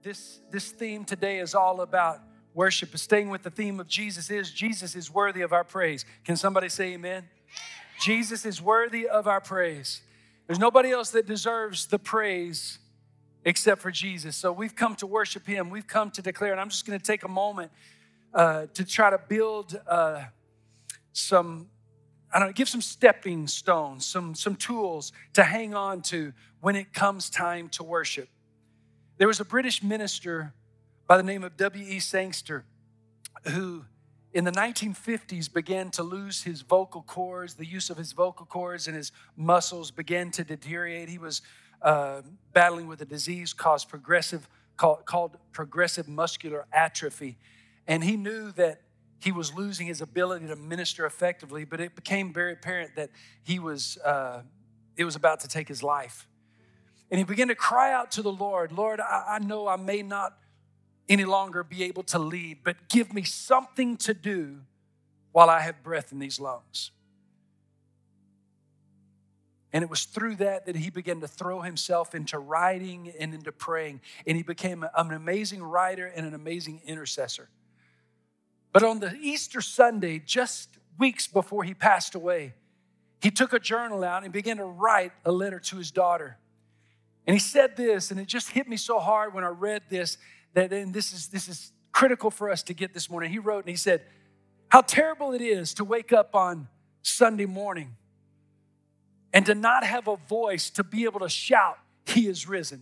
this theme today is all about worship. Staying with the theme of Jesus is worthy of our praise. Can somebody say amen? Jesus is worthy of our praise. There's nobody else that deserves the praise except for Jesus. So we've come to worship him. We've come to declare, and I'm just going to take a moment to try to build give some stepping stones, some tools to hang on to when it comes time to worship. There was a British minister by the name of W.E. Sangster who in the 1950s began to lose his vocal cords, the use of his vocal cords, and his muscles began to deteriorate. He was battling with a disease called progressive muscular atrophy. And he knew that he was losing his ability to minister effectively, but it became very apparent that it was about to take his life. And he began to cry out to the Lord, Lord, I know I may not any longer be able to lead, but give me something to do while I have breath in these lungs. And it was through that he began to throw himself into writing and into praying. And he became an amazing writer and an amazing intercessor. But on the Easter Sunday, just weeks before he passed away, he took a journal out and began to write a letter to his daughter. And he said this, and it just hit me so hard when I read this, and this is critical for us to get this morning. He wrote and he said, how terrible it is to wake up on Sunday morning and to not have a voice to be able to shout, he is risen.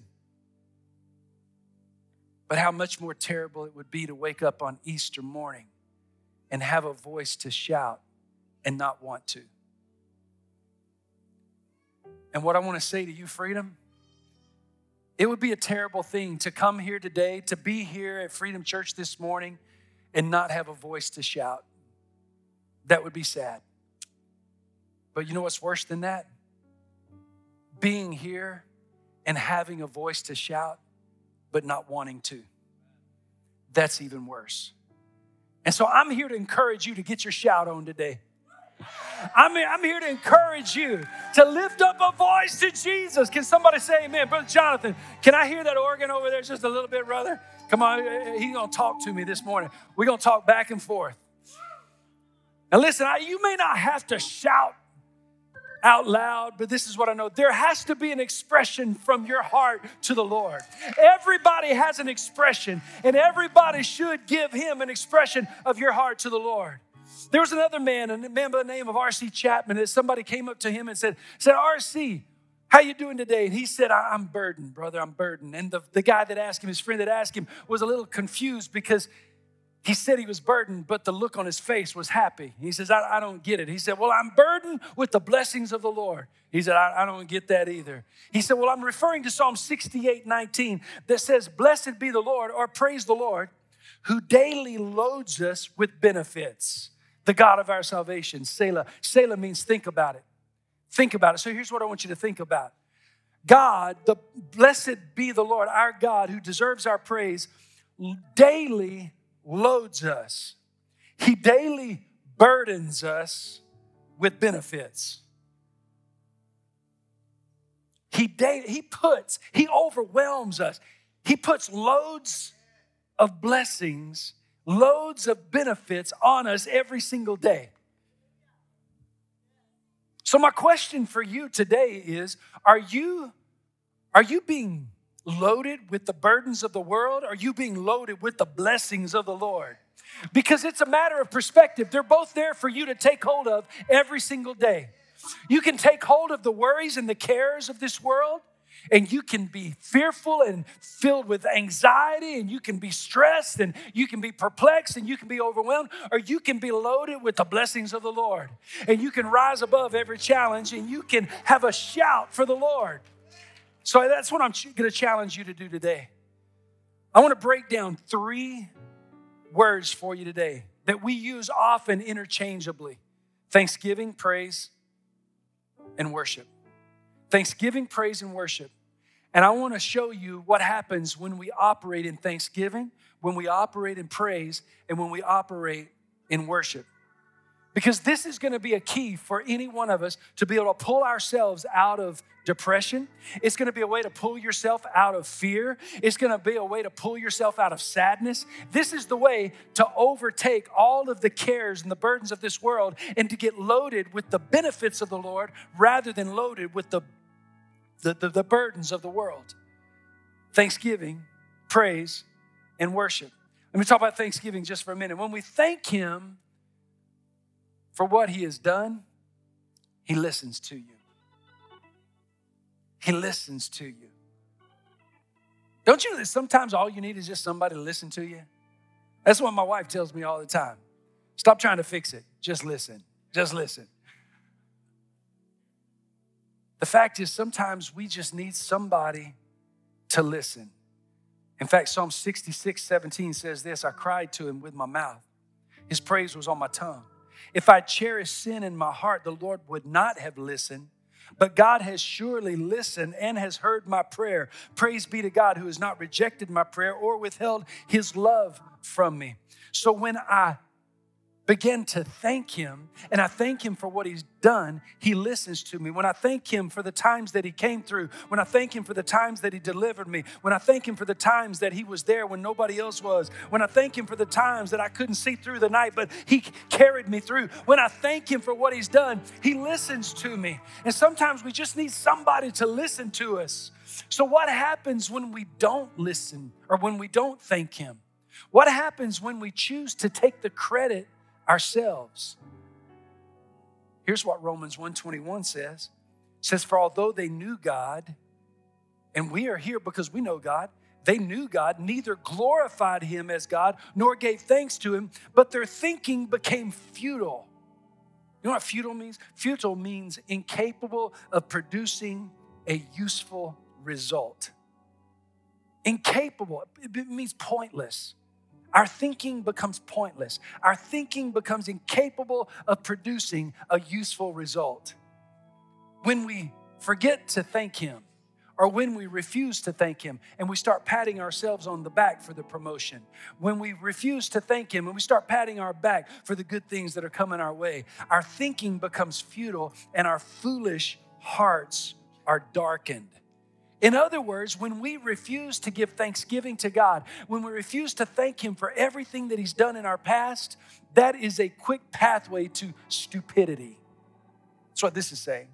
But how much more terrible it would be to wake up on Easter morning and have a voice to shout and not want to. And what I want to say to you, Freedom, it would be a terrible thing to come here today, to be here at Freedom Church this morning and not have a voice to shout. That would be sad. But you know what's worse than that? Being here and having a voice to shout, but not wanting to. That's even worse. And so I'm here to encourage you to get your shout on today. I'm here to encourage you to lift up a voice to Jesus. Can somebody say amen? Brother Jonathan, can I hear that organ over there just a little bit, brother? Come on, he's going to talk to me this morning. We're going to talk back and forth. And listen, you may not have to shout out loud, but this is what I know. There has to be an expression from your heart to the Lord. Everybody has an expression, and everybody should give him an expression of your heart to the Lord. There was another man, a man by the name of R.C. Chapman, that somebody came up to him and said, R.C., how you doing today? And he said, I'm burdened, brother, I'm burdened. And the guy that asked him, his friend that asked him, was a little confused because he said he was burdened, but the look on his face was happy. He says, I don't get it. He said, well, I'm burdened with the blessings of the Lord. He said, I don't get that either. He said, well, I'm referring to Psalm 68:19 that says, blessed be the Lord, or praise the Lord, who daily loads us with benefits. The God of our salvation, Selah. Selah means think about it. Think about it. So here's what I want you to think about. God, the blessed be the Lord, our God, who deserves our praise, daily loads us. He daily burdens us with benefits. He overwhelms us. He puts loads of blessings, loads of benefits on us every single day. So my question for you today is, are you being loaded with the burdens of the world? Are you being loaded with the blessings of the Lord? Because it's a matter of perspective. They're both there for you to take hold of every single day. You can take hold of the worries and the cares of this world, and you can be fearful and filled with anxiety, and you can be stressed, and you can be perplexed, and you can be overwhelmed, or you can be loaded with the blessings of the Lord. And you can rise above every challenge, and you can have a shout for the Lord. So that's what I'm going to challenge you to do today. I want to break down 3 words for you today that we use often interchangeably: thanksgiving, praise, and worship. Thanksgiving, praise, and worship. And I want to show you what happens when we operate in thanksgiving, when we operate in praise, and when we operate in worship. Because this is going to be a key for any one of us to be able to pull ourselves out of depression. It's going to be a way to pull yourself out of fear. It's going to be a way to pull yourself out of sadness. This is the way to overtake all of the cares and the burdens of this world and to get loaded with the benefits of the Lord rather than loaded with the burdens of the world. Thanksgiving, praise, and worship. Let me talk about Thanksgiving just for a minute. When we thank Him for what He has done, He listens to you. He listens to you. Don't you know that sometimes all you need is just somebody to listen to you? That's what my wife tells me all the time. Stop trying to fix it. Just listen. Just listen. The fact is, sometimes we just need somebody to listen. In fact, Psalm 66:17 says this, I cried to Him with my mouth. His praise was on my tongue. If I cherished sin in my heart, the Lord would not have listened. But God has surely listened and has heard my prayer. Praise be to God who has not rejected my prayer or withheld His love from me. So when I begin to thank Him, and I thank Him for what He's done, He listens to me. When I thank Him for the times that He came through, when I thank Him for the times that He delivered me, when I thank Him for the times that He was there when nobody else was, when I thank Him for the times that I couldn't see through the night, but He carried me through, when I thank Him for what He's done, He listens to me. And sometimes we just need somebody to listen to us. So what happens when we don't listen or when we don't thank Him? What happens when we choose to take the credit ourselves? Here's what Romans 1:21 says. It says, for although they knew God, and we are here because we know God, they knew God, neither glorified Him as God, nor gave thanks to Him, but their thinking became futile. You know what futile means? Futile means incapable of producing a useful result. Incapable, it means pointless. Our thinking becomes pointless. Our thinking becomes incapable of producing a useful result. When we forget to thank Him, or when we refuse to thank Him and we start patting ourselves on the back for the promotion, when we refuse to thank Him and we start patting our back for the good things that are coming our way, our thinking becomes futile and our foolish hearts are darkened. In other words, when we refuse to give thanksgiving to God, when we refuse to thank Him for everything that He's done in our past, that is a quick pathway to stupidity. That's what this is saying.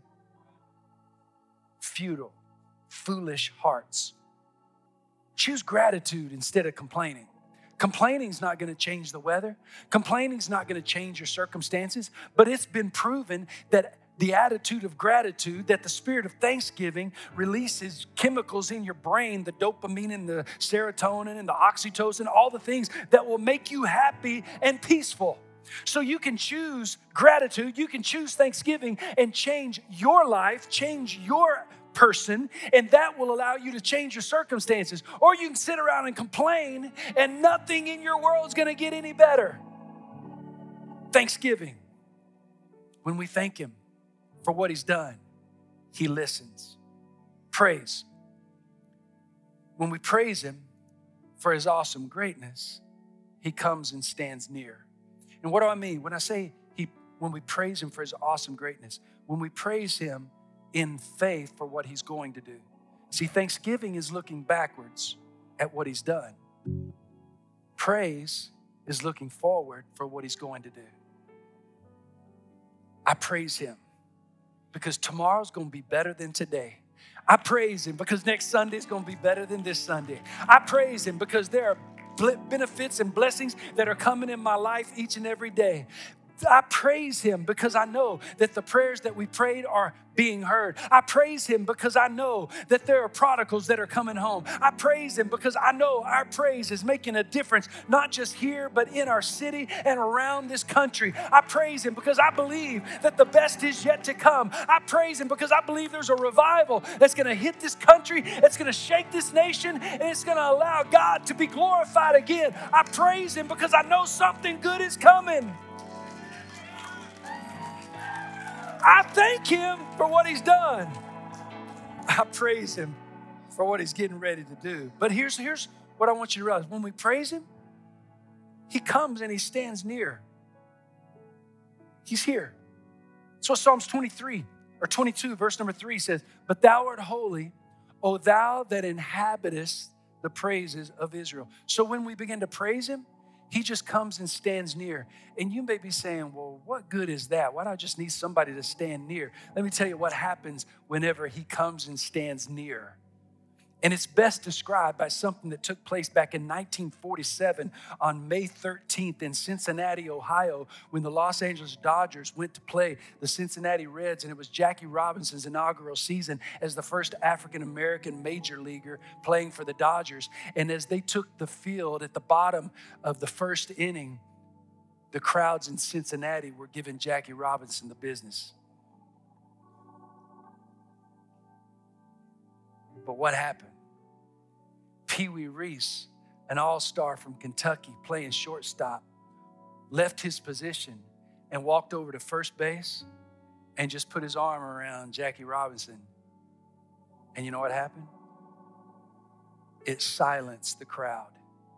Futile, foolish hearts. Choose gratitude instead of complaining. Complaining is not going to change the weather. Complaining is not going to change your circumstances, but it's been proven that the attitude of gratitude, that the spirit of thanksgiving releases chemicals in your brain, the dopamine and the serotonin and the oxytocin, all the things that will make you happy and peaceful. So you can choose gratitude, you can choose thanksgiving and change your life, change your person, and that will allow you to change your circumstances. Or you can sit around and complain and nothing in your world is going to get any better. Thanksgiving. When we thank Him for what He's done, He listens. Praise. When we praise Him for His awesome greatness, He comes and stands near. And what do I mean? When I say when we praise Him for His awesome greatness, when we praise Him in faith for what He's going to do. See, thanksgiving is looking backwards at what He's done. Praise is looking forward for what He's going to do. I praise Him because tomorrow's going to be better than today. I praise Him because next Sunday is going to be better than this Sunday. I praise Him because there are benefits and blessings that are coming in my life each and every day. I praise Him because I know that the prayers that we prayed are being heard. I praise Him because I know that there are prodigals that are coming home. I praise Him because I know our praise is making a difference, not just here, but in our city and around this country. I praise Him because I believe that the best is yet to come. I praise Him because I believe there's a revival that's going to hit this country, it's going to shake this nation, and it's going to allow God to be glorified again. I praise Him because I know something good is coming. I thank Him for what He's done. I praise Him for what He's getting ready to do. But here's what I want you to realize. When we praise Him, He comes and He stands near. He's here. That's what Psalms 23 or 22, verse number 3 says, but thou art holy, O thou that inhabitest the praises of Israel. So when we begin to praise him, he just comes and stands near. And you may be saying, well, what good is that? Why do I just need somebody to stand near? Let me tell you what happens whenever he comes and stands near. And it's best described by something that took place back in 1947 on May 13th in Cincinnati, Ohio, when the Los Angeles Dodgers went to play the Cincinnati Reds, and it was Jackie Robinson's inaugural season as the first African-American major leaguer playing for the Dodgers. And as they took the field at the bottom of the first inning, the crowds in Cincinnati were giving Jackie Robinson the business. But what happened? Pee Wee Reese, an all-star from Kentucky playing shortstop, left his position and walked over to first base and just put his arm around Jackie Robinson. And you know what happened? It silenced the crowd.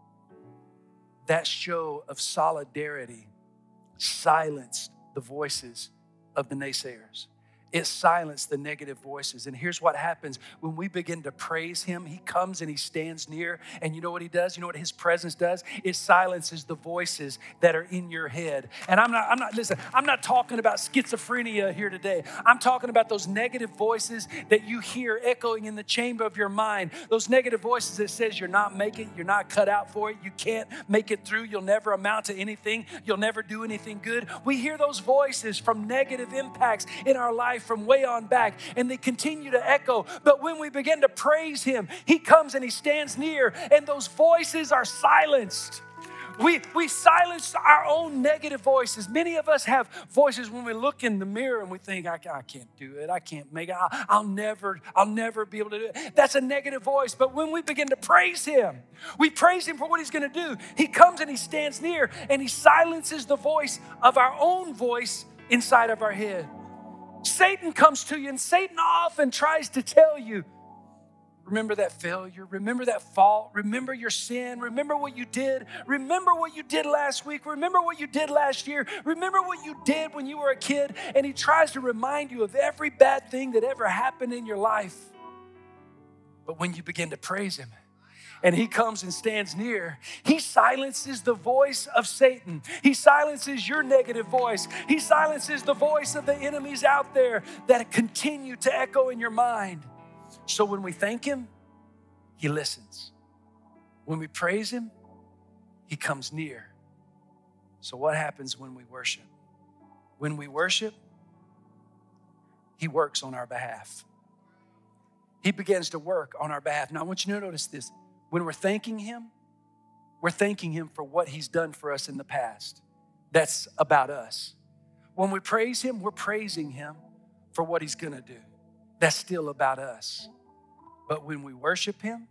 That show of solidarity silenced the voices of the naysayers. It silenced the negative voices. And here's what happens when we begin to praise him. He comes and he stands near. And you know what he does? You know what his presence does? It silences the voices that are in your head. And I'm not talking about schizophrenia here today. I'm talking about those negative voices that you hear echoing in the chamber of your mind. Those negative voices that says you're not making it, you're not cut out for it, you can't make it through, you'll never amount to anything, you'll never do anything good. We hear those voices from negative impacts in our life from way on back, and they continue to echo. But when we begin to praise him, he comes and he stands near, and those voices are silenced. We silence our own negative voices. Many of us have voices when we look in the mirror and we think, I can't do it. I can't make it. I'll never be able to do it. That's a negative voice. But when we begin to praise him, we praise him for what he's going to do. He comes and he stands near, and he silences the voice of our own voice inside of our head. Satan comes to you, and Satan often tries to tell you, remember that failure, remember that fault, remember your sin, remember what you did, remember what you did last week, remember what you did last year, remember what you did when you were a kid. And he tries to remind you of every bad thing that ever happened in your life. But when you begin to praise him, and he comes and stands near, he silences the voice of Satan. He silences your negative voice. He silences the voice of the enemies out there that continue to echo in your mind. So when we thank him, he listens. When we praise him, he comes near. So what happens when we worship? When we worship, he works on our behalf. He begins to work on our behalf. Now I want you to notice this. When we're thanking him for what he's done for us in the past. That's about us. When we praise him, we're praising him for what he's going to do. That's still about us. But when we worship him,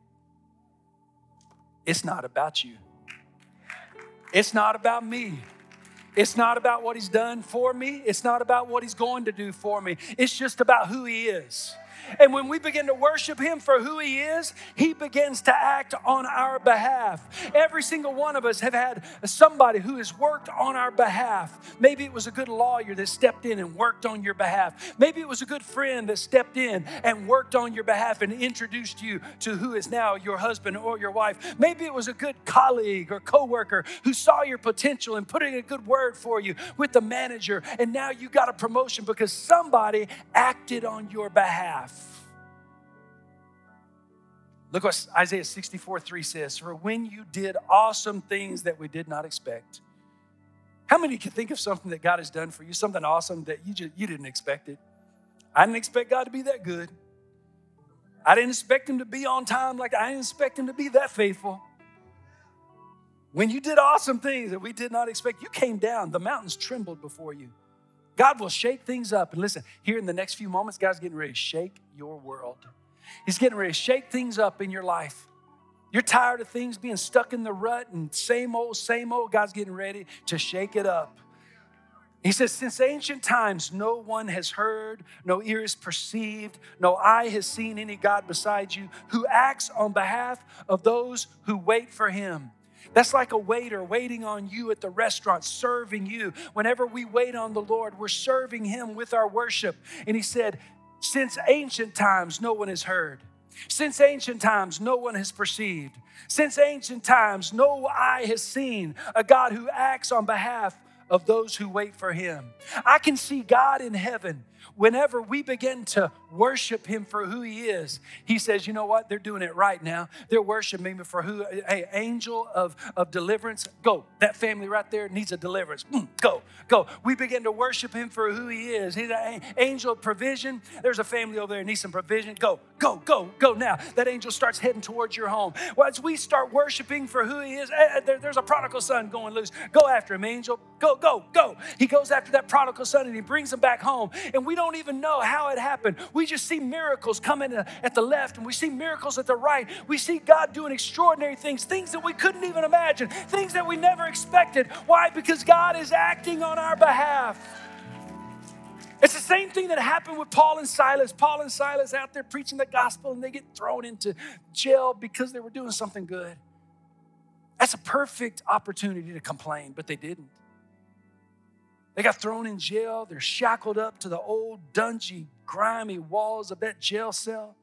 it's not about you. It's not about me. It's not about what he's done for me. It's not about what he's going to do for me. It's just about who he is. And when we begin to worship him for who he is, he begins to act on our behalf. Every single one of us have had somebody who has worked on our behalf. Maybe it was a good lawyer that stepped in and worked on your behalf. Maybe it was a good friend that stepped in and worked on your behalf and introduced you to who is now your husband or your wife. Maybe it was a good colleague or coworker who saw your potential and put in a good word for you with the manager, and now you got a promotion because somebody acted on your behalf. Look what Isaiah 64:3 says, for when you did awesome things that we did not expect. How many can think of something that God has done for you, something awesome that you didn't expect it? I didn't expect God to be that good. I didn't expect him to be on time. I didn't expect him to be that faithful. When you did awesome things that we did not expect, you came down. The mountains trembled before you. God will shake things up. And listen, here in the next few moments, God's getting ready to shake your world. He's getting ready to shake things up in your life. You're tired of things being stuck in the rut and same old. God's getting ready to shake it up. He says, since ancient times, no one has heard, no ear has perceived, no eye has seen any God beside you who acts on behalf of those who wait for him. That's like a waiter waiting on you at the restaurant, serving you. Whenever we wait on the Lord, we're serving him with our worship. And he said, since ancient times, no one has heard. Since ancient times, no one has perceived. Since ancient times, no eye has seen a God who acts on behalf of those who wait for him. I can see God in heaven. Whenever we begin to worship him for who he is, he says, you know what? They're doing it right now. They're worshiping me for who, hey, angel of deliverance, go. That family right there needs a deliverance. Go. We begin to worship him for who he is. He's an angel of provision. There's a family over there that needs some provision. Go now. That angel starts heading towards your home. Well, as we start worshiping for who he is, there's a prodigal son going loose. Go after him, angel. Go. He goes after that prodigal son and he brings him back home. And we don't even know how it happened. We just see miracles coming at the left and we see miracles at the right. We see God doing extraordinary things that we couldn't even imagine, things that we never expected. Why? Because God is acting on our behalf. It's the same thing that happened with Paul and Silas. Paul and Silas out there preaching the gospel and they get thrown into jail because they were doing something good. That's a perfect opportunity to complain, but they didn't. They got thrown in jail. They're shackled up to the old, dungy, grimy walls of that jail cell.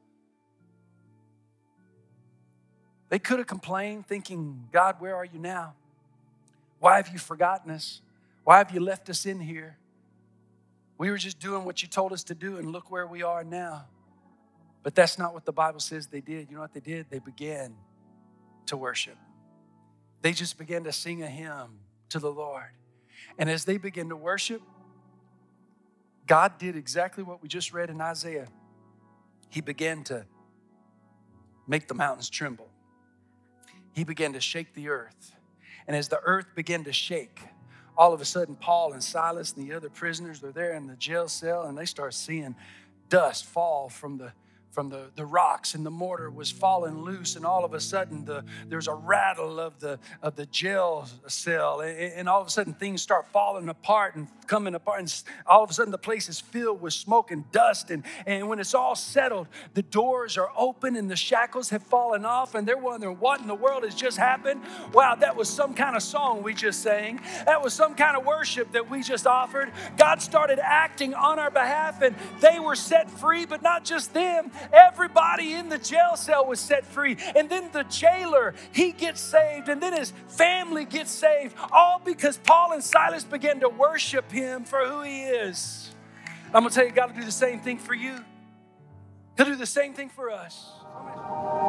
They could have complained, thinking, God, where are you now? Why have you forgotten us? Why have you left us in here? We were just doing what you told us to do, and look where we are now. But that's not what the Bible says they did. You know what they did? They began to worship. They just began to sing a hymn to the Lord. And as they began to worship, God did exactly what we just read in Isaiah. He began to make the mountains tremble. He began to shake the earth. And as the earth began to shake, all of a sudden, Paul and Silas and the other prisoners, they're there in the jail cell, and they start seeing dust fall from the rocks, and the mortar was falling loose, and all of a sudden there's a rattle of the jail cell, and all of a sudden things start falling apart and coming apart, and all of a sudden the place is filled with smoke and dust, and when it's all settled, the doors are open and the shackles have fallen off, and they're wondering what in the world has just happened. Wow, that was some kind of song we just sang. That was some kind of worship that we just offered. God started acting on our behalf, and they were set free, but not just them. Everybody in the jail cell was set free. And then the jailer, he gets saved. And then his family gets saved. All because Paul and Silas began to worship him for who he is. I'm going to tell you, God will do the same thing for you. He'll do the same thing for us.